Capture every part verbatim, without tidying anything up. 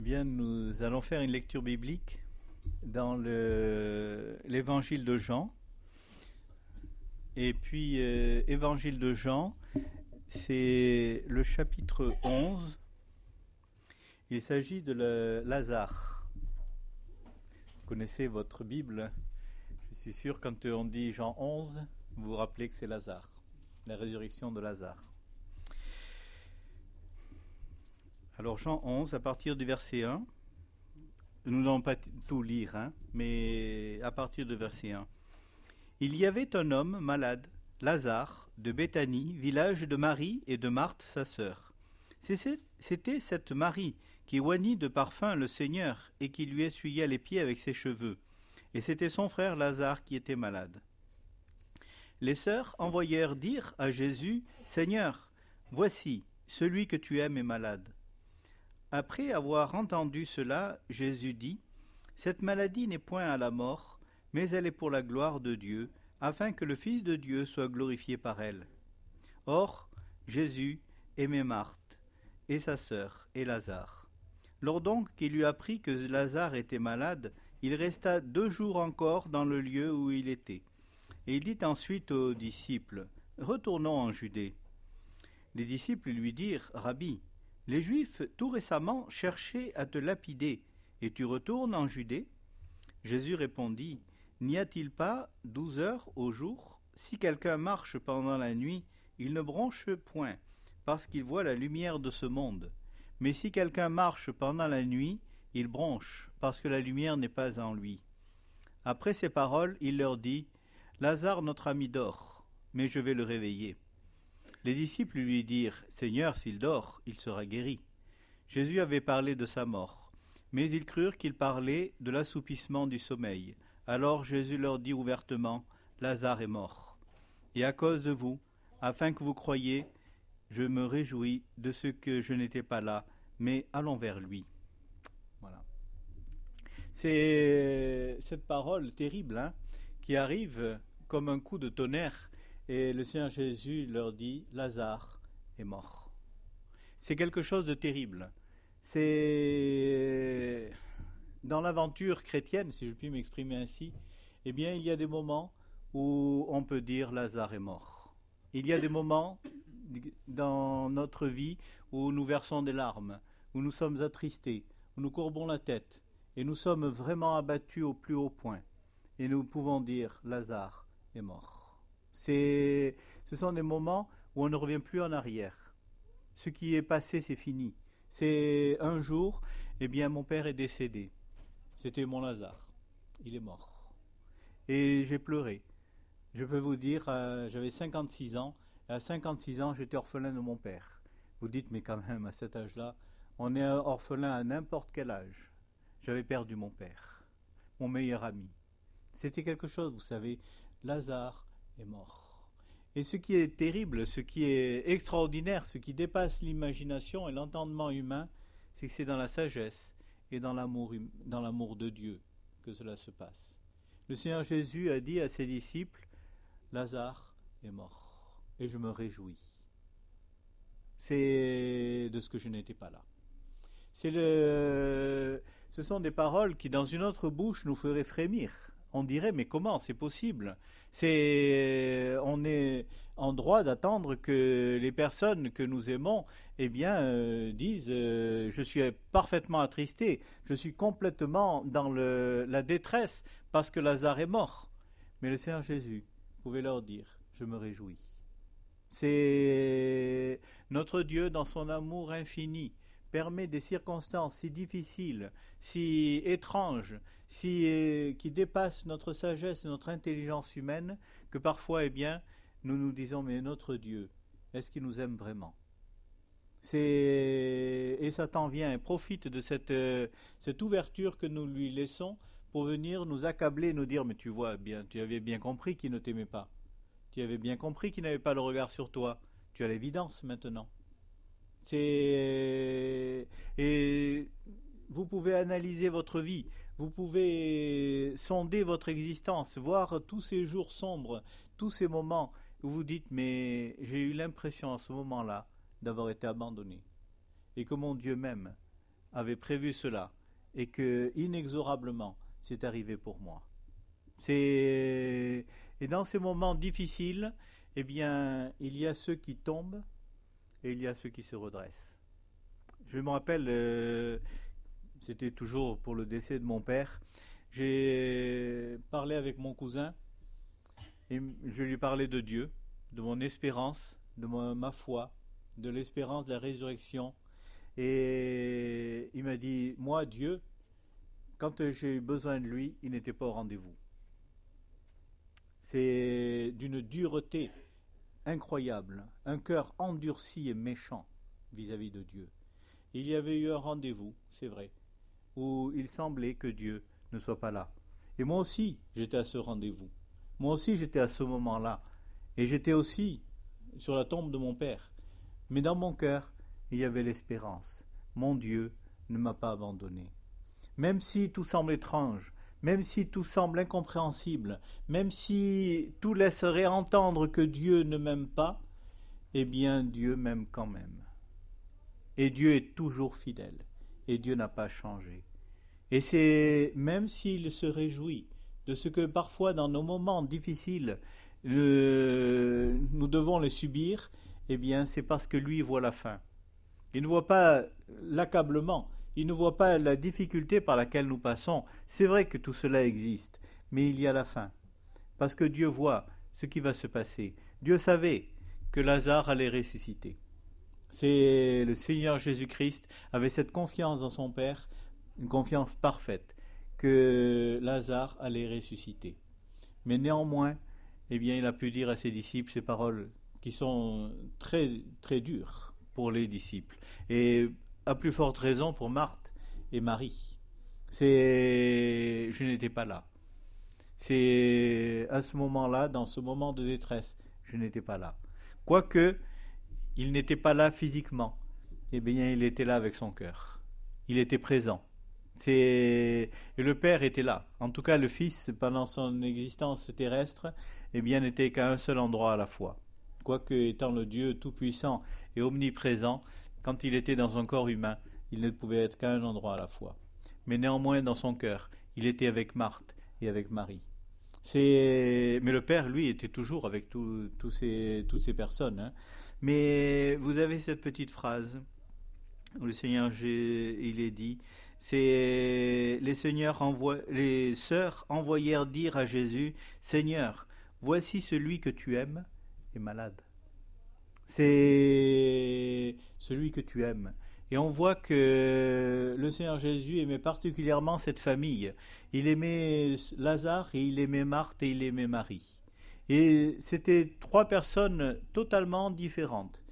Bien, nous allons faire une lecture biblique dans le, l'évangile de Jean. Et puis, euh, évangile de Jean, c'est le chapitre onze. Il s'agit de le, Lazare. Vous connaissez votre Bible. Je suis sûr, quand on dit Jean onze, vous vous rappelez que c'est Lazare, la résurrection de Lazare. Alors Jean onze, à partir du verset un, nous n'allons pas t- tout lire, hein, mais à partir du verset un. Il y avait un homme malade, Lazare, de Béthanie, village de Marie et de Marthe, sa sœur. C'était cette Marie qui oignit de parfum le Seigneur et qui lui essuya les pieds avec ses cheveux. Et c'était son frère Lazare qui était malade. Les sœurs envoyèrent dire à Jésus, « Seigneur, voici, celui que tu aimes est malade. » Après avoir entendu cela, Jésus dit, « Cette maladie n'est point à la mort, mais elle est pour la gloire de Dieu, afin que le Fils de Dieu soit glorifié par elle. » Or, Jésus aimait Marthe, et sa sœur, et Lazare. Lors donc qu'il eut appris que Lazare était malade, il resta deux jours encore dans le lieu où il était. Et il dit ensuite aux disciples, « Retournons en Judée. » Les disciples lui dirent, « Rabbi, les Juifs tout récemment cherchaient à te lapider, et tu retournes en Judée ?» Jésus répondit, « N'y a-t-il pas douze heures au jour? Si quelqu'un marche pendant la nuit, il ne bronche point, parce qu'il voit la lumière de ce monde. Mais si quelqu'un marche pendant la nuit, il bronche, parce que la lumière n'est pas en lui. » Après ces paroles, il leur dit, « Lazare, notre ami, dort, mais je vais le réveiller. » Les disciples lui dirent, « Seigneur, s'il dort, il sera guéri. » Jésus avait parlé de sa mort, mais ils crurent qu'il parlait de l'assoupissement du sommeil. Alors Jésus leur dit ouvertement, « Lazare est mort. Et à cause de vous, afin que vous croyiez, je me réjouis de ce que je n'étais pas là, mais allons vers lui. » Voilà. C'est cette parole terrible hein, qui arrive comme un coup de tonnerre. Et le Seigneur Jésus leur dit, Lazare est mort. C'est quelque chose de terrible. C'est dans l'aventure chrétienne, si je puis m'exprimer ainsi, eh bien, il y a des moments où on peut dire Lazare est mort. Il y a des moments dans notre vie où nous versons des larmes, où nous sommes attristés, où nous courbons la tête, et nous sommes vraiment abattus au plus haut point. Et nous pouvons dire Lazare est mort. C'est, ce sont des moments où on ne revient plus en arrière. Ce qui est passé, c'est fini. C'est un jour, eh bien, mon père est décédé. C'était mon Lazare. Il est mort. Et j'ai pleuré. Je peux vous dire, euh, j'avais cinquante-six ans. Et à cinquante-six ans, j'étais orphelin de mon père. Vous dites, mais quand même, à cet âge-là, on est orphelin à n'importe quel âge. J'avais perdu mon père, mon meilleur ami. C'était quelque chose, vous savez, Lazare est mort. Et ce qui est terrible, ce qui est extraordinaire, ce qui dépasse l'imagination et l'entendement humain, c'est que c'est dans la sagesse et dans l'amour, hum, dans l'amour de Dieu que cela se passe. Le Seigneur Jésus a dit à ses disciples, Lazare est mort, et je me réjouis. C'est de ce que je n'étais pas là. C'est le... Ce sont des paroles qui, dans une autre bouche, nous feraient frémir. On dirait, mais comment c'est possible? C'est, on est en droit d'attendre que les personnes que nous aimons, eh bien, euh, disent, euh, je suis parfaitement attristé, je suis complètement dans le, la détresse parce que Lazare est mort. Mais le Seigneur Jésus pouvait leur dire, je me réjouis. C'est notre Dieu dans son amour infini permet des circonstances si difficiles, si étranges, si, qui dépassent notre sagesse et notre intelligence humaine, que parfois, eh bien, nous nous disons, mais notre Dieu, est-ce qu'il nous aime vraiment? C'est... Et Satan vient et profite de cette, euh, cette ouverture que nous lui laissons pour venir nous accabler, nous dire, mais tu vois bien, tu avais bien compris qu'il ne t'aimait pas. Tu avais bien compris qu'il n'avait pas le regard sur toi. Tu as l'évidence maintenant. C'est... Et vous pouvez analyser votre vie, vous pouvez sonder votre existence, voir tous ces jours sombres, tous ces moments où vous dites, mais j'ai eu l'impression à ce moment-là d'avoir été abandonné, et que mon Dieu m'aime, avait prévu cela et que inexorablement c'est arrivé pour moi. C'est... Et dans ces moments difficiles, eh bien, il y a ceux qui tombent et il y a ceux qui se redressent. Je me rappelle, euh, c'était toujours pour le décès de mon père, j'ai parlé avec mon cousin et je lui parlais de Dieu, de mon espérance, de ma, ma foi, de l'espérance de la résurrection. Et il m'a dit, moi, Dieu, quand j'ai eu besoin de lui, il n'était pas au rendez-vous. C'est d'une dureté incroyable, un cœur endurci et méchant vis-à-vis de Dieu. Il y avait eu un rendez-vous, c'est vrai, où il semblait que Dieu ne soit pas là. Et moi aussi, j'étais à ce rendez-vous. Moi aussi, j'étais à ce moment-là. Et j'étais aussi sur la tombe de mon père. Mais dans mon cœur, il y avait l'espérance. Mon Dieu ne m'a pas abandonné. Même si tout semble étrange, même si tout semble incompréhensible, même si tout laisserait entendre que Dieu ne m'aime pas, eh bien Dieu m'aime quand même. Et Dieu est toujours fidèle. Et Dieu n'a pas changé. Et c'est, même s'il se réjouit de ce que parfois dans nos moments difficiles, le, nous devons les subir, eh bien c'est parce que lui voit la fin. Il ne voit pas l'accablement, il ne voit pas la difficulté par laquelle nous passons. C'est vrai que tout cela existe, mais il y a la fin. Parce que Dieu voit ce qui va se passer. Dieu savait que Lazare allait ressusciter. C'est le Seigneur Jésus-Christ avait cette confiance dans son Père, une confiance parfaite, que Lazare allait ressusciter. Mais néanmoins, eh bien, il a pu dire à ses disciples ces paroles qui sont très, très dures pour les disciples. Et à plus forte raison pour Marthe et Marie. C'est, je n'étais pas là. C'est à ce moment-là, dans ce moment de détresse, je n'étais pas là. Quoique, il n'était pas là physiquement, eh bien, il était là avec son cœur. Il était présent. C'est... Et le Père était là. En tout cas, le Fils, pendant son existence terrestre, eh bien, n'était qu'à un seul endroit à la fois. Quoique, étant le Dieu tout-puissant et omniprésent, quand il était dans un corps humain, il ne pouvait être qu'à un endroit à la fois. Mais néanmoins, dans son cœur, il était avec Marthe et avec Marie. C'est... Mais le Père, lui, était toujours avec tout, tout ces, toutes ces personnes. Hein. Mais vous avez cette petite phrase où le Seigneur, il est dit, c'est les, seigneurs envoie, les sœurs envoyèrent dire à Jésus, Seigneur, voici celui que tu aimes est malade. C'est celui que tu aimes. Et on voit que le Seigneur Jésus aimait particulièrement cette famille. Il aimait Lazare et il aimait Marthe et il aimait Marie. Et c'était trois personnes totalement différentes.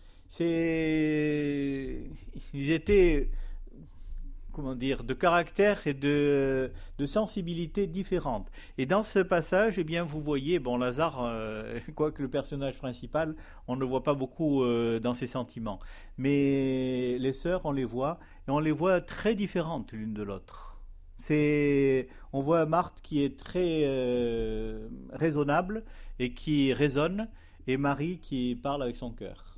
C'est... Ils étaient, comment dire, de caractère et de, de sensibilité différentes. Et dans ce passage, eh bien, vous voyez, bon, Lazare, euh, quoique le personnage principal, on ne le voit pas beaucoup euh, dans ses sentiments. Mais les sœurs, on les voit, et on les voit très différentes l'une de l'autre. C'est, on voit Marthe qui est très euh, raisonnable et qui raisonne, et Marie qui parle avec son cœur.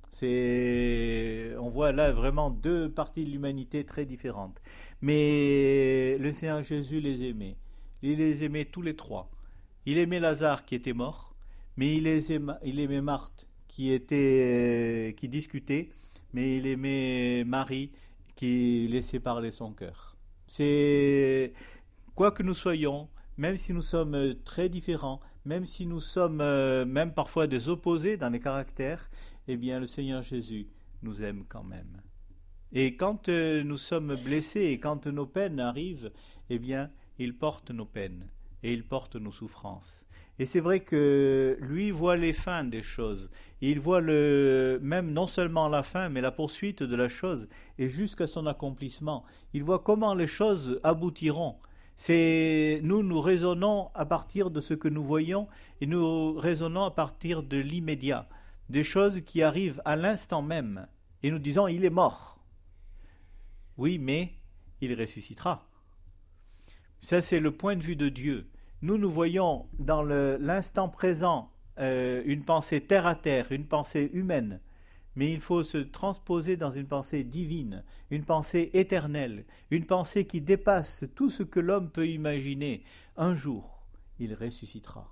C'est, on voit là vraiment deux parties de l'humanité très différentes. Mais le Seigneur Jésus les aimait. Il les aimait tous les trois. Il aimait Lazare qui était mort, mais il aimait, il aimait Marthe qui était, qui discutait, mais il aimait Marie qui laissait parler son cœur. C'est, quoi que nous soyons, même si nous sommes très différents, même si nous sommes euh, même parfois des opposés dans les caractères, eh bien le Seigneur Jésus nous aime quand même. Et quand euh, nous sommes blessés et quand nos peines arrivent, eh bien il porte nos peines et il porte nos souffrances. Et c'est vrai que lui voit les fins des choses. Il voit le, même non seulement la fin, mais la poursuite de la chose et jusqu'à son accomplissement. Il voit comment les choses aboutiront. C'est, nous, nous raisonnons à partir de ce que nous voyons et nous raisonnons à partir de l'immédiat, des choses qui arrivent à l'instant même. Et nous disons, il est mort. Oui, mais il ressuscitera. Ça, c'est le point de vue de Dieu. Nous, nous voyons dans le, l'instant présent euh, une pensée terre à terre, une pensée humaine. mais il faut se transposer dans une pensée divine, une pensée éternelle, une pensée qui dépasse tout ce que l'homme peut imaginer. Un jour, il ressuscitera.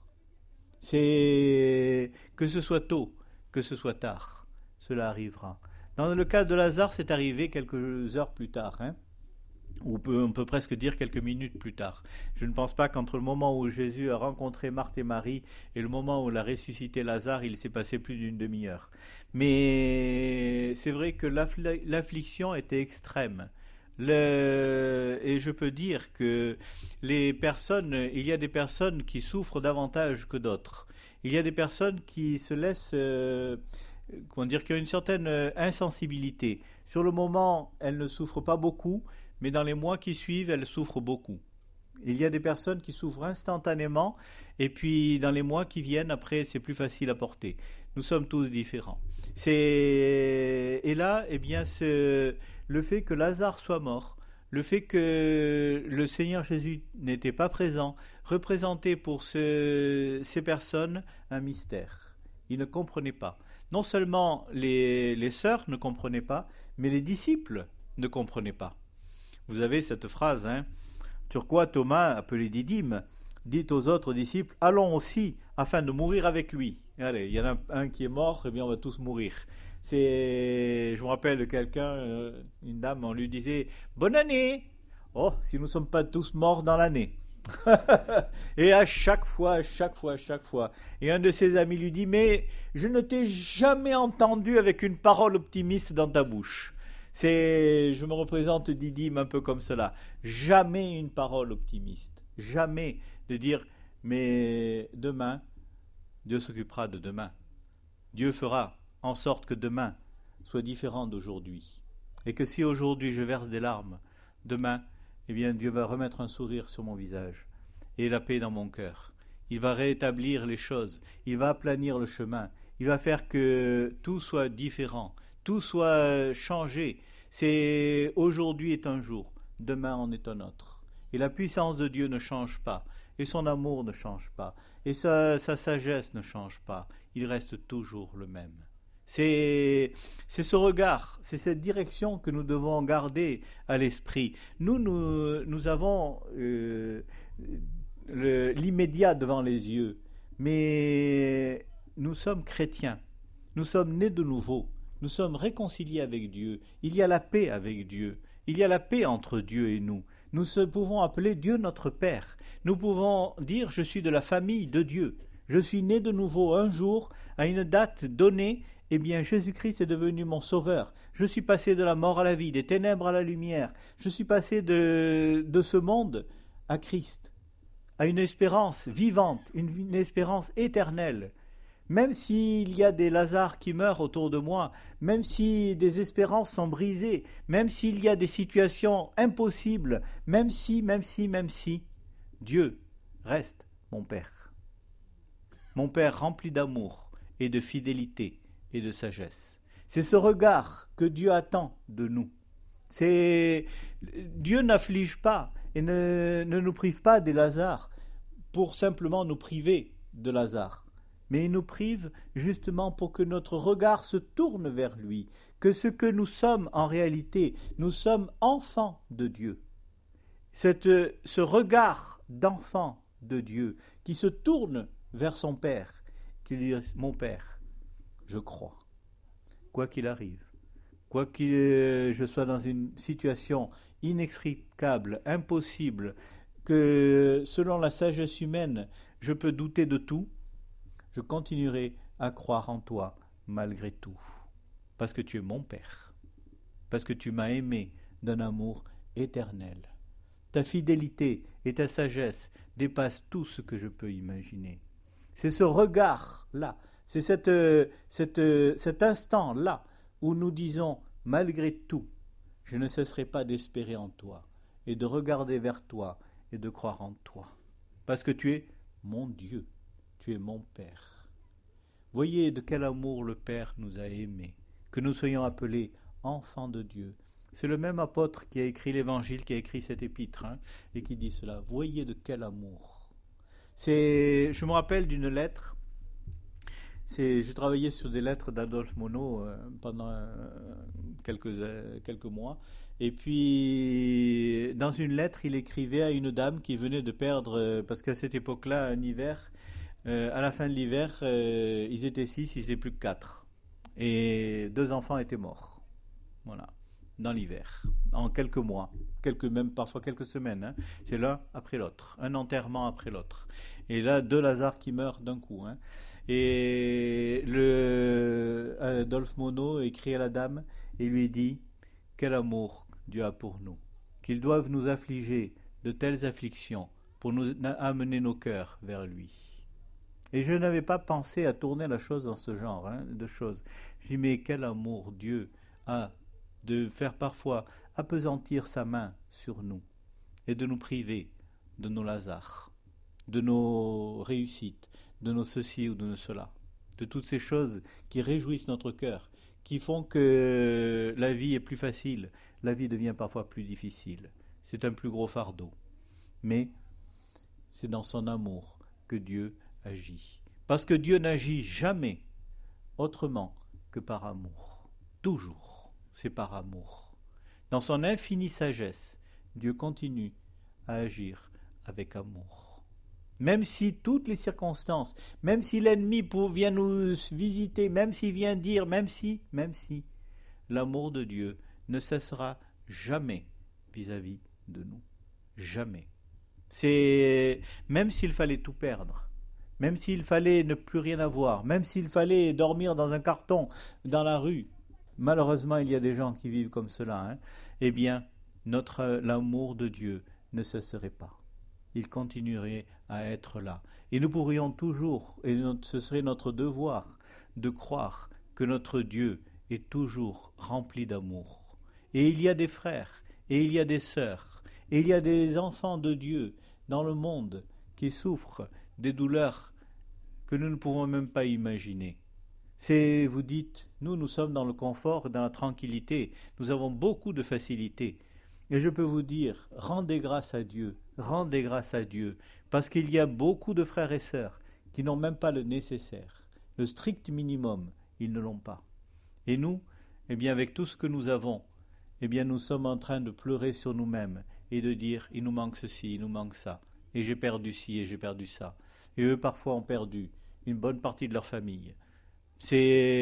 C'est que ce soit tôt, que ce soit tard, cela arrivera. Dans le cas de Lazare, c'est arrivé quelques heures plus tard, hein, ou on peut, on peut presque dire quelques minutes plus tard. Je ne pense pas qu'entre le moment où Jésus a rencontré Marthe et Marie et le moment où il a ressuscité Lazare, il s'est passé plus d'une demi-heure. Mais c'est vrai que l'affli- l'affliction était extrême. Le... Et je peux dire que les personnes, il y a des personnes qui souffrent davantage que d'autres. Il y a des personnes qui se laissent, euh, comment dire, qui ont une certaine insensibilité. Sur le moment, elles ne souffrent pas beaucoup, mais dans les mois qui suivent, elles souffrent beaucoup. Il y a des personnes qui souffrent instantanément, et puis dans les mois qui viennent, après, c'est plus facile à porter. Nous sommes tous différents. C'est... Et là, eh bien, ce... le fait que Lazare soit mort, le fait que le Seigneur Jésus n'était pas présent, représentait pour ce... ces personnes un mystère. Ils ne comprenaient pas. Non seulement les, les sœurs ne comprenaient pas, mais les disciples ne comprenaient pas. Vous avez cette phrase, hein, sur quoi Thomas, appelé Didyme, dit aux autres disciples, allons aussi afin de mourir avec lui. Allez, il y en a un qui est mort, et bien on va tous mourir. C'est, je me rappelle de quelqu'un, euh, une dame, on lui disait, bonne année. Oh, si nous ne sommes pas tous morts dans l'année. Et à chaque fois, à chaque fois, à chaque fois. Et un de ses amis lui dit, mais je ne t'ai jamais entendu avec une parole optimiste dans ta bouche. C'est, je me représente Didyme un peu comme cela. Jamais une parole optimiste. Jamais de dire, mais demain, Dieu s'occupera de demain. Dieu fera en sorte que demain soit différent d'aujourd'hui. Et que si aujourd'hui je verse des larmes, demain, eh bien Dieu va remettre un sourire sur mon visage et la paix dans mon cœur. Il va rétablir les choses, il va aplanir le chemin, il va faire que tout soit différent. Tout soit changé. C'est aujourd'hui est un jour, demain en est un autre. Et la puissance de Dieu ne change pas, et son amour ne change pas, et sa, sa sagesse ne change pas. Il reste toujours le même. C'est, c'est ce regard, c'est cette direction que nous devons garder à l'esprit. Nous, nous, nous avons euh, le, l'immédiat devant les yeux, mais nous sommes chrétiens. Nous sommes nés de nouveau. Nous sommes réconciliés avec Dieu. Il y a la paix avec Dieu. Il y a la paix entre Dieu et nous. Nous pouvons appeler Dieu notre Père. Nous pouvons dire « Je suis de la famille de Dieu. Je suis né de nouveau un jour, à une date donnée. Eh bien, Jésus-Christ est devenu mon sauveur. Je suis passé de la mort à la vie, des ténèbres à la lumière. Je suis passé de, de ce monde à Christ, à une espérance vivante, une, une espérance éternelle. » Même s'il y a des Lazars qui meurent autour de moi, même si des espérances sont brisées, même s'il y a des situations impossibles, même si, même si, même si, Dieu reste mon Père. Mon Père rempli d'amour et de fidélité et de sagesse. C'est ce regard que Dieu attend de nous. C'est... Dieu n'afflige pas et ne, ne nous prive pas des Lazars pour simplement nous priver de Lazare. Mais il nous prive justement pour que notre regard se tourne vers lui, que ce que nous sommes en réalité, nous sommes enfants de Dieu. Cette, ce regard d'enfant de Dieu qui se tourne vers son Père, qui lui dit « Mon Père, je crois, quoi qu'il arrive, quoi que je sois dans une situation inextricable, impossible, que selon la sagesse humaine, je peux douter de tout, je continuerai à croire en toi malgré tout, parce que tu es mon Père, parce que tu m'as aimé d'un amour éternel. Ta fidélité et ta sagesse dépassent tout ce que je peux imaginer. C'est ce regard-là, c'est cette, cette, cet instant-là où nous disons, malgré tout, je ne cesserai pas d'espérer en toi et de regarder vers toi et de croire en toi, parce que tu es mon Dieu. Tu es mon Père. Voyez de quel amour le Père nous a aimés, que nous soyons appelés enfants de Dieu. C'est le même apôtre qui a écrit l'évangile, qui a écrit cette épître, hein, et qui dit cela. Voyez de quel amour. C'est, je me rappelle d'une lettre, C'est, j'ai travaillé sur des lettres d'Adolphe Monod euh, pendant euh, quelques, euh, quelques mois. Et puis, dans une lettre, il écrivait à une dame qui venait de perdre, euh, parce qu'à cette époque-là, un hiver, euh, à la fin de l'hiver, euh, ils étaient six, ils étaient plus que quatre. Et deux enfants étaient morts. Voilà, dans l'hiver, en quelques mois, quelques, même parfois quelques semaines. Hein. C'est l'un après l'autre, un enterrement après l'autre. Et là, deux Lazare qui meurent d'un coup. Hein. Et le Adolphe Monod écrit à la dame et lui dit: quel amour Dieu a pour nous, qu'ils doivent nous affliger de telles afflictions pour nous amener nos cœurs vers lui. Et je n'avais pas pensé à tourner la chose dans ce genre hein, de choses. Je dis, mais quel amour Dieu a de faire parfois appesantir sa main sur nous et de nous priver de nos Lazare, de nos réussites, de nos ceci ou de nos cela, de toutes ces choses qui réjouissent notre cœur, qui font que la vie est plus facile, la vie devient parfois plus difficile. C'est un plus gros fardeau. Mais c'est dans son amour que Dieu agit. Parce que Dieu n'agit jamais autrement que par amour. Toujours, c'est par amour. Dans son infinie sagesse, Dieu continue à agir avec amour. Même si toutes les circonstances, même si l'ennemi vient nous visiter, même s'il vient dire, même si, même si, l'amour de Dieu ne cessera jamais vis-à-vis de nous. Jamais. C'est même s'il fallait tout perdre, même s'il fallait ne plus rien avoir, même s'il fallait dormir dans un carton dans la rue, malheureusement il y a des gens qui vivent comme cela, hein, eh bien notre l'amour de Dieu ne cesserait pas. Il continuerait à être là. Et nous pourrions toujours, et ce serait notre devoir, de croire que notre Dieu est toujours rempli d'amour. Et il y a des frères, et il y a des sœurs, et il y a des enfants de Dieu dans le monde qui souffrent des douleurs que nous ne pouvons même pas imaginer. C'est, vous dites, nous, nous sommes dans le confort, dans la tranquillité, nous avons beaucoup de facilité. Et je peux vous dire, rendez grâce à Dieu, rendez grâce à Dieu, parce qu'il y a beaucoup de frères et sœurs qui n'ont même pas le nécessaire, le strict minimum, ils ne l'ont pas. Et nous, eh bien, avec tout ce que nous avons, eh bien, nous sommes en train de pleurer sur nous-mêmes et de dire, il nous manque ceci, il nous manque ça, et j'ai perdu ci et j'ai perdu ça. Et eux, parfois, ont perdu une bonne partie de leur famille. C'est...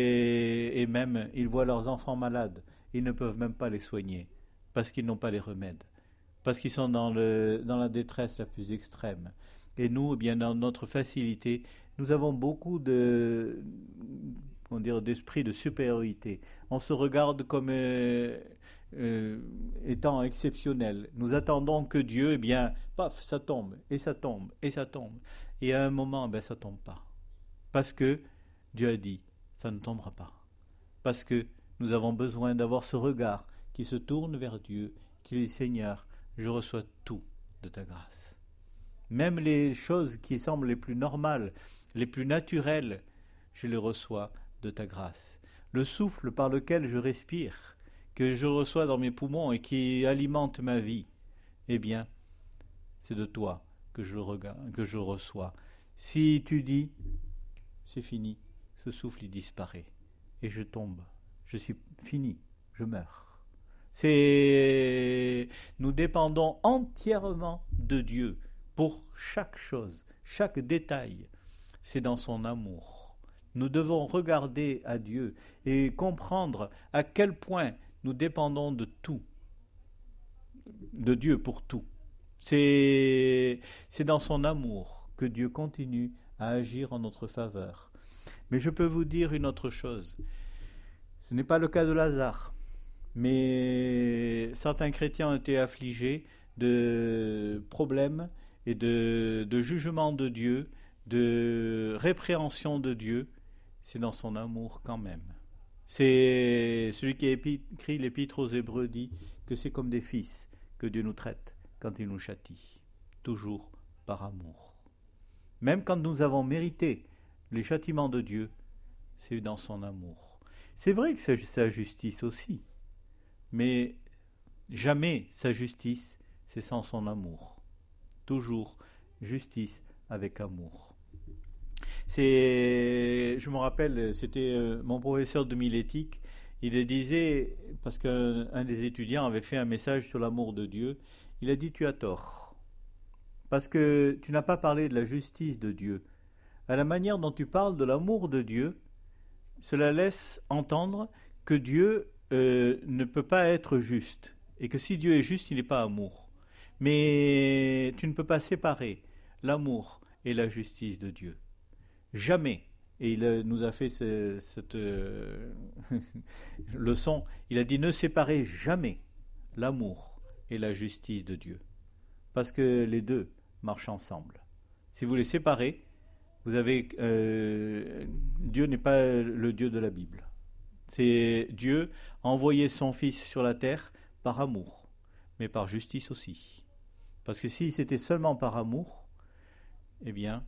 Et même, ils voient leurs enfants malades, ils ne peuvent même pas les soigner, parce qu'ils n'ont pas les remèdes, parce qu'ils sont dans, le, dans la détresse la plus extrême. Et nous, eh bien, dans notre facilité, nous avons beaucoup de, comment dire, d'esprit de supériorité. On se regarde comme euh, euh, étant exceptionnel. Nous attendons que Dieu, eh bien, paf, ça tombe, et ça tombe, et ça tombe. Et à un moment, ben, ça ne tombe pas. Parce que Dieu a dit, ça ne tombera pas. Parce que nous avons besoin d'avoir ce regard qui se tourne vers Dieu, qui dit, Seigneur, je reçois tout de ta grâce. Même les choses qui semblent les plus normales, les plus naturelles, je les reçois de ta grâce. Le souffle par lequel je respire, que je reçois dans mes poumons et qui alimente ma vie, eh bien, c'est de toi que je, regarde, que je reçois. Si tu dis, c'est fini, ce souffle il disparaît, et je tombe, je suis fini, je meurs. C'est... Nous dépendons entièrement de Dieu pour chaque chose, chaque détail. C'est dans son amour. Nous devons regarder à Dieu et comprendre à quel point nous dépendons de tout, de Dieu pour tout. C'est, c'est dans son amour que Dieu continue à agir en notre faveur. Mais je peux vous dire une autre chose. Ce n'est pas le cas de Lazare. Mais certains chrétiens ont été affligés de problèmes et de, de jugements de Dieu, de répréhension de Dieu. C'est dans son amour quand même. C'est celui qui a écrit l'épître aux Hébreux dit que c'est comme des fils que Dieu nous traite quand il nous châtie, toujours par amour. Même quand nous avons mérité les châtiments de Dieu, c'est dans son amour. C'est vrai que c'est sa justice aussi. Mais jamais sa justice, c'est sans son amour. Toujours justice avec amour. C'est, je me rappelle, c'était euh, mon professeur de millétique. Il le disait, parce qu'un un des étudiants avait fait un message sur l'amour de Dieu. Il a dit: tu as tort. Parce que tu n'as pas parlé de la justice de Dieu. À la manière dont tu parles de l'amour de Dieu, cela laisse entendre que Dieu euh, ne peut pas être juste. Et que si Dieu est juste, il n'est pas amour. Mais tu ne peux pas séparer l'amour et la justice de Dieu. Jamais. Et il euh, nous a fait ce, cette euh, leçon. Il a dit: ne séparez jamais l'amour et la justice de Dieu. Parce que les deux marchent ensemble. Si vous les séparez, vous avez euh, Dieu n'est pas le Dieu de la Bible. C'est Dieu a envoyé son Fils sur la terre par amour, mais par justice aussi. Parce que si c'était seulement par amour, eh bien,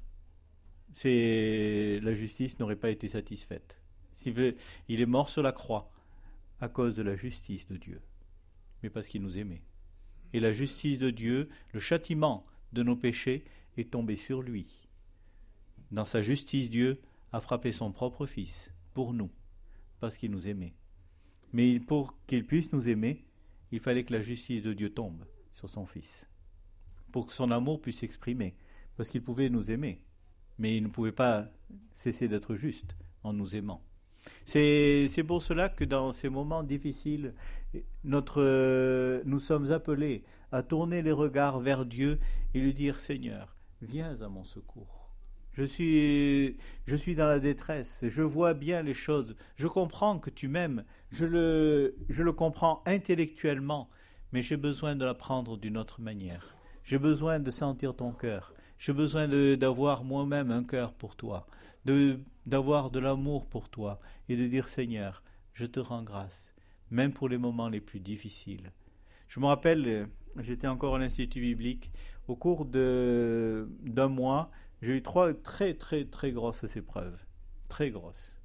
c'est, la justice n'aurait pas été satisfaite. Il est mort sur la croix à cause de la justice de Dieu, mais parce qu'il nous aimait. Et la justice de Dieu, le châtiment de nos péchés est tombé sur lui. Dans sa justice, Dieu a frappé son propre Fils pour nous, parce qu'il nous aimait. Mais pour qu'il puisse nous aimer, il fallait que la justice de Dieu tombe sur son Fils, pour que son amour puisse s'exprimer, parce qu'il pouvait nous aimer, mais il ne pouvait pas cesser d'être juste en nous aimant. C'est, c'est pour cela que dans ces moments difficiles, notre, euh, nous sommes appelés à tourner les regards vers Dieu et lui dire: Seigneur, viens à mon secours. Je suis, je suis dans la détresse, je vois bien les choses, je comprends que tu m'aimes, je le, je le comprends intellectuellement, mais j'ai besoin de l'apprendre d'une autre manière. J'ai besoin de sentir ton cœur, j'ai besoin de, d'avoir moi-même un cœur pour toi, de, d'avoir de l'amour pour toi et de dire: Seigneur, je te rends grâce, même pour les moments les plus difficiles. Je me rappelle, j'étais encore à l'Institut biblique, au cours de, d'un mois, j'ai eu trois très très très grosses épreuves, très grosses.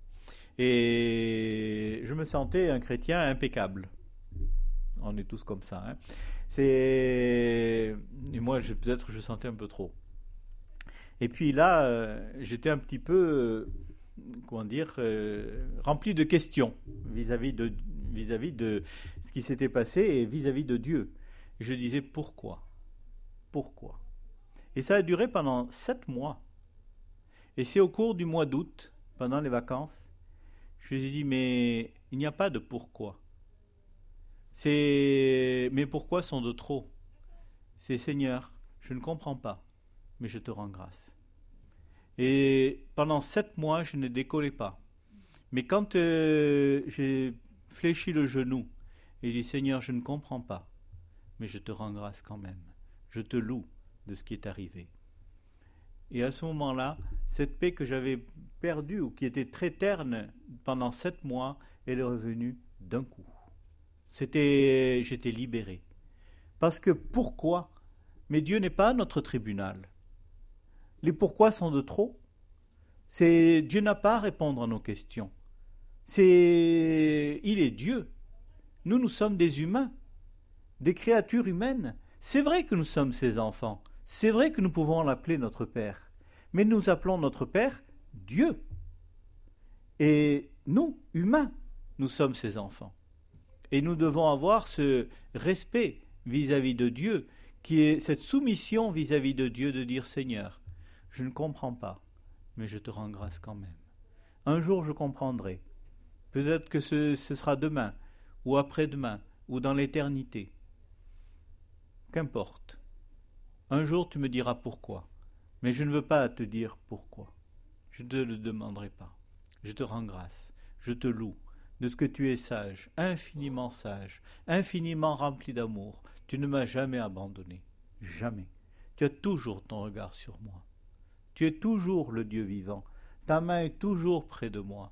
Et je me sentais un chrétien impeccable. On est tous comme ça. Hein. C'est... Et moi, je, peut-être je sentais un peu trop. Et puis là, euh, j'étais un petit peu, euh, comment dire, euh, rempli de questions vis-à-vis de, vis-à-vis de ce qui s'était passé et vis-à-vis de Dieu. Et je disais: pourquoi ? Pourquoi ? Et ça a duré pendant sept mois. Et c'est au cours du mois d'août, pendant les vacances, je me suis dit: mais il n'y a pas de pourquoi. C'est... Mes pourquoi sont de trop. C'est: Seigneur, je ne comprends pas, mais je te rends grâce. Et pendant sept mois, je ne décollais pas. Mais quand euh, j'ai fléchi le genou et dit: Seigneur, je ne comprends pas, mais je te rends grâce quand même. Je te loue de ce qui est arrivé. Et à ce moment-là, cette paix que j'avais perdue ou qui était très terne pendant sept mois, elle est revenue d'un coup. C'était, j'étais libéré. Parce que pourquoi ? Mais Dieu n'est pas notre tribunal. Les pourquoi sont de trop. C'est, Dieu n'a pas à répondre à nos questions. C'est, il est Dieu. Nous, nous sommes des humains, des créatures humaines. C'est vrai que nous sommes ses enfants. C'est vrai que nous pouvons l'appeler notre Père. Mais nous appelons notre Père Dieu. Et nous, humains, nous sommes ses enfants. Et nous devons avoir ce respect vis-à-vis de Dieu, qui est cette soumission vis-à-vis de Dieu, de dire: Seigneur, je ne comprends pas, mais je te rends grâce quand même. Un jour je comprendrai. Peut-être que ce, ce sera demain, ou après-demain, ou dans l'éternité. Qu'importe. Un jour tu me diras pourquoi, mais je ne veux pas te dire pourquoi. Je ne te le demanderai pas. Je te rends grâce, je te loue de ce que tu es sage, infiniment sage, infiniment rempli d'amour. Tu ne m'as jamais abandonné, jamais. Tu as toujours ton regard sur moi. Tu es toujours le Dieu vivant. Ta main est toujours près de moi.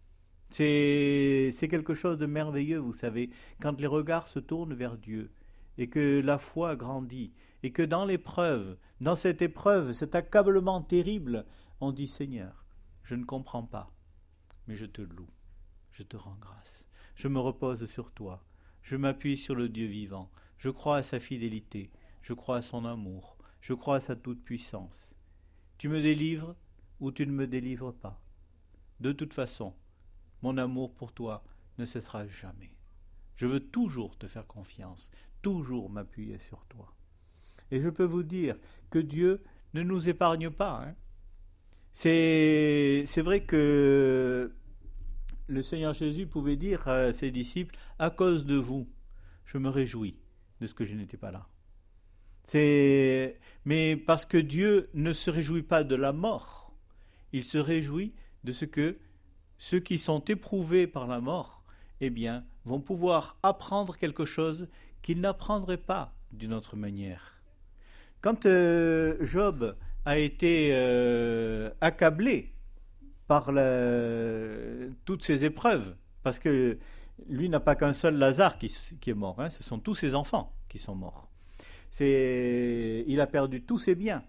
C'est, c'est quelque chose de merveilleux, vous savez, quand les regards se tournent vers Dieu et que la foi grandit et que dans l'épreuve, dans cette épreuve, cet accablement terrible, on dit: Seigneur, je ne comprends pas, mais je te loue, je te rends grâce. Je me repose sur toi, je m'appuie sur le Dieu vivant, je crois à sa fidélité, je crois à son amour, je crois à sa toute-puissance. Tu me délivres ou tu ne me délivres pas. De toute façon, mon amour pour toi ne cessera jamais. Je veux toujours te faire confiance, toujours m'appuyer sur toi. Et je peux vous dire que Dieu ne nous épargne pas. Hein. C'est, c'est vrai que le Seigneur Jésus pouvait dire à ses disciples, à cause de vous, je me réjouis de ce que je n'étais pas là. C'est... Mais parce que Dieu ne se réjouit pas de la mort, il se réjouit de ce que ceux qui sont éprouvés par la mort, eh bien, vont pouvoir apprendre quelque chose qu'ils n'apprendraient pas d'une autre manière. Quand euh, Job a été euh, accablé par la, toutes ces épreuves, parce que lui n'a pas qu'un seul Lazare qui, qui est mort, hein, ce sont tous ses enfants qui sont morts. C'est, il a perdu tous ses biens.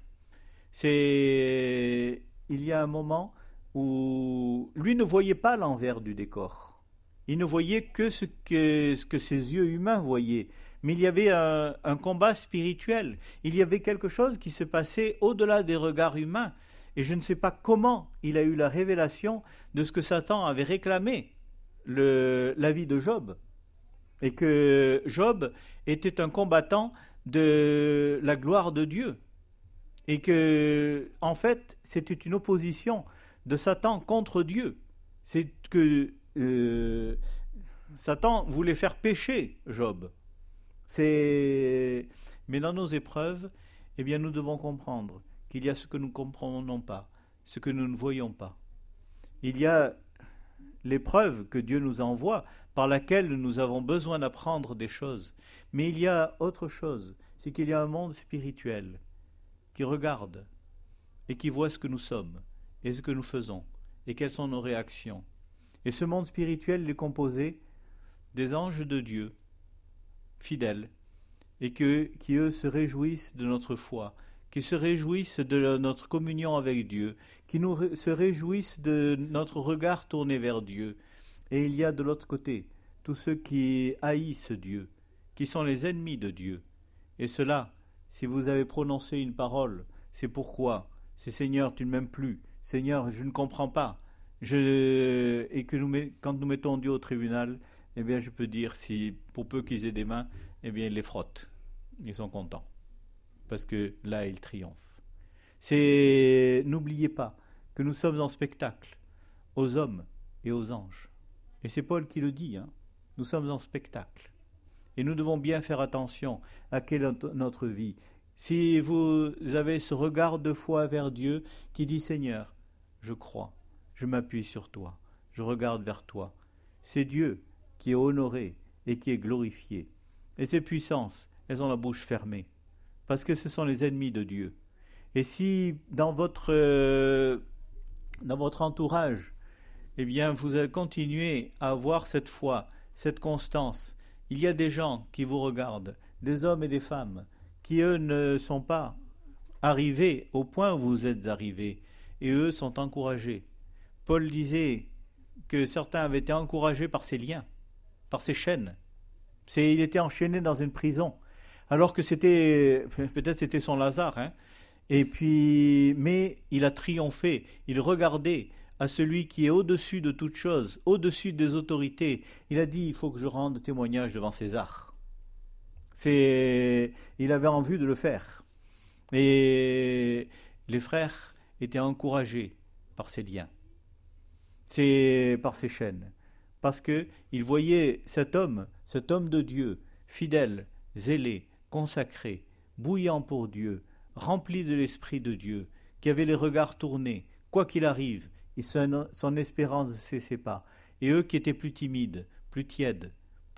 C'est, il y a un moment où lui ne voyait pas l'envers du décor. Il ne voyait que ce que, ce que ses yeux humains voyaient. Mais il y avait un, un combat spirituel. Il y avait quelque chose qui se passait au-delà des regards humains. Et je ne sais pas comment il a eu la révélation de ce que Satan avait réclamé, le, la vie de Job. Et que Job était un combattant de la gloire de Dieu. Et que, en fait, c'était une opposition de Satan contre Dieu. C'est que euh, Satan voulait faire pécher Job. C'est... Mais dans nos épreuves, eh bien, nous devons comprendre qu'il y a ce que nous ne comprenons pas, ce que nous ne voyons pas. Il y a l'épreuve que Dieu nous envoie, par laquelle nous avons besoin d'apprendre des choses. Mais il y a autre chose, c'est qu'il y a un monde spirituel qui regarde et qui voit ce que nous sommes et ce que nous faisons et quelles sont nos réactions. Et ce monde spirituel est composé des anges de Dieu, fidèles, et que, qui eux se réjouissent de notre foi, qui se réjouissent de notre communion avec Dieu, qui nous ré, se réjouissent de notre regard tourné vers Dieu. Et il y a de l'autre côté tous ceux qui haïssent Dieu, qui sont les ennemis de Dieu. Et cela, si vous avez prononcé une parole, c'est pourquoi, c'est Seigneur, tu ne m'aimes plus, Seigneur, je ne comprends pas, je, et que nous, met, quand nous mettons Dieu au tribunal, eh bien je peux dire, si pour peu qu'ils aient des mains, eh bien ils les frottent, ils sont contents, parce que là ils triomphent. C'est, n'oubliez pas que nous sommes en spectacle, aux hommes et aux anges. Et c'est Paul qui le dit, hein. Nous sommes en spectacle. Et nous devons bien faire attention à quelle est notre vie. Si vous avez ce regard de foi vers Dieu qui dit « Seigneur, je crois, je m'appuie sur toi, je regarde vers toi », c'est Dieu qui est honoré et qui est glorifié. Et ces puissances, elles ont la bouche fermée, parce que ce sont les ennemis de Dieu. Et si dans votre, euh, dans votre entourage, eh bien, vous continuez à avoir cette foi, cette constance, il y a des gens qui vous regardent, des hommes et des femmes, qui eux ne sont pas arrivés au point où vous êtes arrivés, et eux sont encouragés. Paul disait que certains avaient été encouragés par ses liens, par ses chaînes. C'est, il était enchaîné dans une prison, alors que c'était, peut-être c'était son Lazare, hein. Et puis, mais il a triomphé, il regardait à celui qui est au-dessus de toute chose, au-dessus des autorités. Il a dit, il faut que je rende témoignage devant César. C'est, il avait envie de le faire. Et les frères étaient encouragés par ces liens, c'est par ces chaînes, parce qu'ils voyaient cet homme, cet homme de Dieu, fidèle, zélé, consacré, bouillant pour Dieu, rempli de l'Esprit de Dieu, qui avait les regards tournés, quoi qu'il arrive, et son, son espérance ne cessait pas. Et eux qui étaient plus timides, plus tièdes,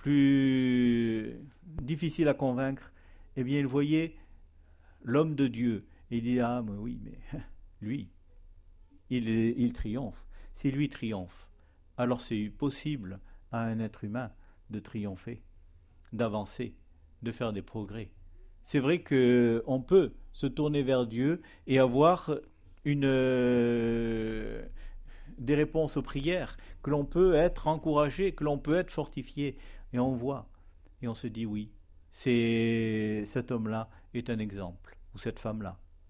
plus difficiles à convaincre, eh bien ils voyaient l'homme de Dieu. Et il dit, ah mais oui, mais lui, il, il triomphe. Si lui triomphe, alors c'est possible à un être humain de triompher, d'avancer, de faire des progrès. C'est vrai qu'on peut se tourner vers Dieu et avoir une, euh, des réponses aux prières, que l'on peut être encouragé, que l'on peut être fortifié. Et on voit, et on se dit oui, c'est, cet homme-là est un exemple, ou cette femme-là.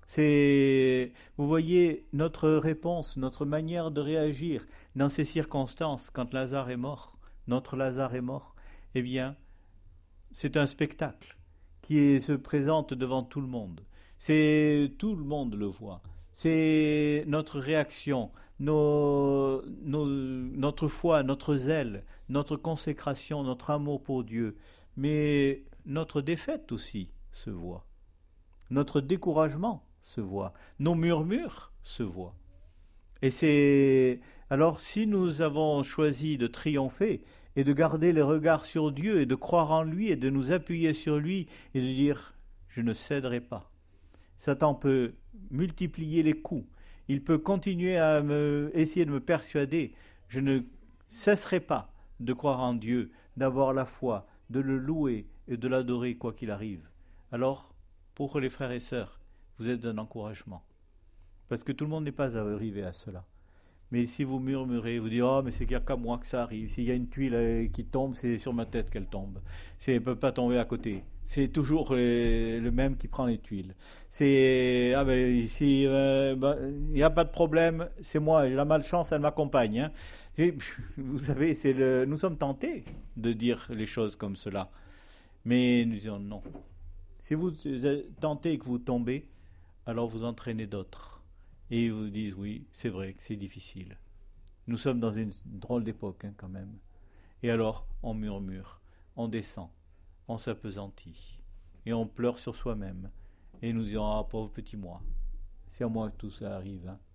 C'est, vous voyez, notre réponse, notre manière de réagir dans ces circonstances, quand Lazare est mort, notre Lazare est mort, eh bien, c'est un spectacle qui est- se présente devant tout le monde. C'est, tout le monde le voit. C'est notre réaction, nos- nos- notre foi, notre zèle, notre consécration, notre amour pour Dieu. Mais notre défaite aussi se voit. Notre découragement se voit. Nos murmures se voient. Et c'est alors si nous avons choisi de triompher et de garder les regards sur Dieu et de croire en lui et de nous appuyer sur lui et de dire je ne céderai pas. Satan peut multiplier les coups. Il peut continuer à me, essayer de me persuader. Je ne cesserai pas de croire en Dieu, d'avoir la foi, de le louer et de l'adorer quoi qu'il arrive. Alors, pour les frères et sœurs, vous êtes un encouragement. Parce que tout le monde n'est pas arrivé à cela. Mais si vous murmurez, vous dites « Oh, mais c'est qu'il n'y a qu'à moi que ça arrive. S'il y a une tuile euh, qui tombe, c'est sur ma tête qu'elle tombe. C'est, elle ne peut pas tomber à côté. C'est toujours euh, le même qui prend les tuiles. C'est, ah ben, ici, euh, bah, il n'y a pas de problème, c'est moi, j'ai la malchance, elle m'accompagne. Hein. » Vous savez, c'est le, nous sommes tentés de dire les choses comme cela. Mais nous disons non. Si vous êtes tenté et que vous tombez, alors vous entraînez d'autres. Et ils vous disent, oui, c'est vrai que c'est difficile. Nous sommes dans une drôle d'époque, hein, quand même. Et alors, on murmure, on descend, on s'appesantit, et on pleure sur soi-même. Et nous disons, ah, pauvre petit moi, c'est à moi que tout ça arrive. Hein.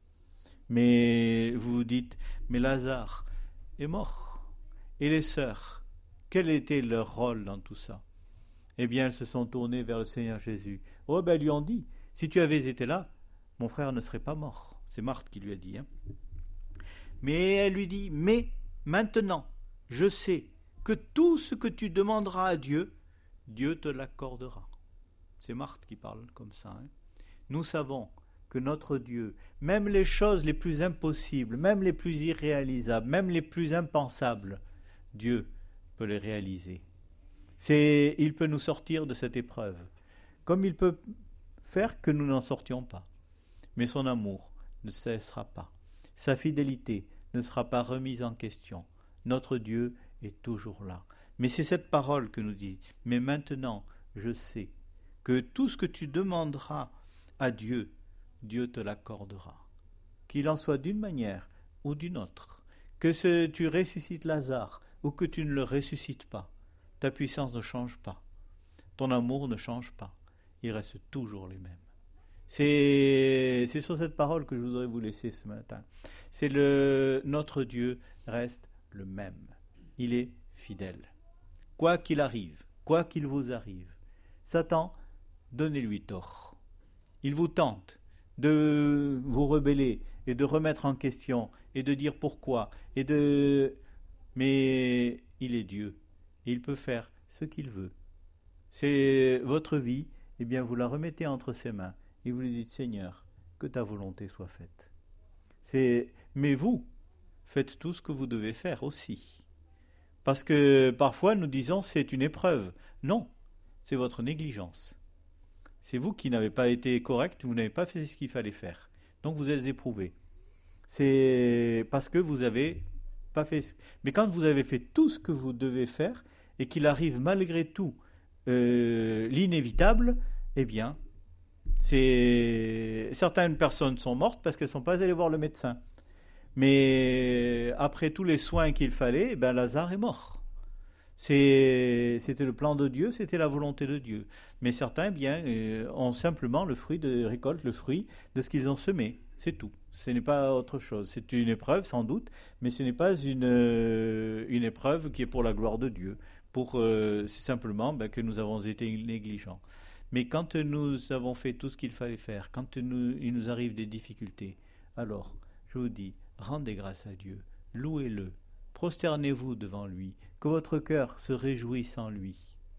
Mais vous vous dites, mais Lazare est mort. Et les sœurs, quel était leur rôle dans tout ça? Eh bien, elles se sont tournées vers le Seigneur Jésus. Oh, ben, elles lui ont dit, si tu avais été là, mon frère ne serait pas mort. C'est Marthe qui lui a dit. Hein. Mais elle lui dit, mais maintenant, je sais que tout ce que tu demanderas à Dieu, Dieu te l'accordera. C'est Marthe qui parle comme ça. Hein. Nous savons que notre Dieu, même les choses les plus impossibles, même les plus irréalisables, même les plus impensables, Dieu peut les réaliser. C'est, il peut nous sortir de cette épreuve, comme il peut faire que nous n'en sortions pas. Mais son amour ne cessera pas. Sa fidélité ne sera pas remise en question. Notre Dieu est toujours là. Mais c'est cette parole que nous dit. Mais maintenant, je sais que tout ce que tu demanderas à Dieu, Dieu te l'accordera. Qu'il en soit d'une manière ou d'une autre. Que ce, tu ressuscites Lazare ou que tu ne le ressuscites pas. Ta puissance ne change pas. Ton amour ne change pas. Ils restent toujours les mêmes. C'est, c'est sur cette parole que je voudrais vous laisser ce matin. C'est le, notre Dieu reste le même. Il est fidèle. Quoi qu'il arrive, quoi qu'il vous arrive, Satan, donnez-lui tort. Il vous tente de vous rebeller et de remettre en question et de dire pourquoi. Et de... Mais il est Dieu. Et il peut faire ce qu'il veut. C'est votre vie, eh bien vous la remettez entre ses mains. Et vous lui dites, Seigneur, que ta volonté soit faite. C'est, mais vous, faites tout ce que vous devez faire aussi. Parce que parfois nous disons, c'est une épreuve. Non, c'est votre négligence. C'est vous qui n'avez pas été correct, vous n'avez pas fait ce qu'il fallait faire. Donc vous êtes éprouvé. C'est parce que vous avez pas fait... Mais quand vous avez fait tout ce que vous devez faire, et qu'il arrive malgré tout euh, l'inévitable, eh bien... C'est... Certaines personnes sont mortes parce qu'elles ne sont pas allées voir le médecin. Mais après tous les soins qu'il fallait, ben Lazare est mort. C'est... C'était le plan de Dieu, c'était la volonté de Dieu. Mais certains, bien, ont simplement le fruit de récolte, le fruit de ce qu'ils ont semé. C'est tout. Ce n'est pas autre chose. C'est une épreuve, sans doute, mais ce n'est pas une, une épreuve qui est pour la gloire de Dieu. Pour, euh, c'est simplement ben, que nous avons été négligents. Mais quand nous avons fait tout ce qu'il fallait faire, quand nous, il nous arrive des difficultés, alors, je vous dis, rendez grâce à Dieu, louez-le, prosternez-vous devant lui, que votre cœur se réjouisse en lui.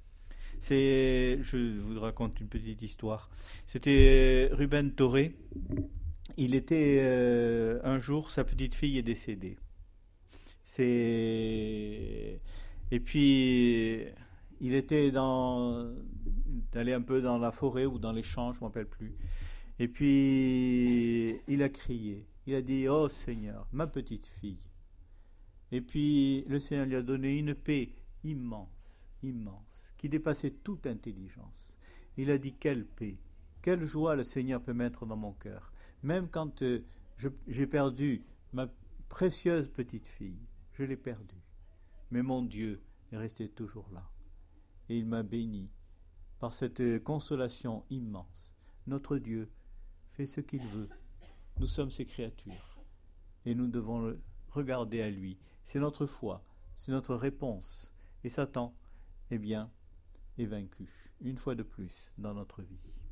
C'est, je vous raconte une petite histoire. C'était Ruben Toré. Il était, euh, un jour, sa petite fille est décédée. C'est... Et puis... Il était dans, allé un peu dans la forêt ou dans les champs, je ne me rappelle plus. Et puis, il a crié. Il a dit, oh Seigneur, ma petite fille. Et puis, le Seigneur lui a donné une paix immense, immense, qui dépassait toute intelligence. Il a dit, quelle paix, quelle joie le Seigneur peut mettre dans mon cœur. Même quand euh, je, j'ai perdu ma précieuse petite fille, je l'ai perdue. Mais mon Dieu est resté toujours là. Et il m'a béni par cette consolation immense. Notre Dieu fait ce qu'il veut. Nous sommes ses créatures. Et nous devons le regarder à lui. C'est notre foi, c'est notre réponse. Et Satan, eh bien, est vaincu, une fois de plus, dans notre vie.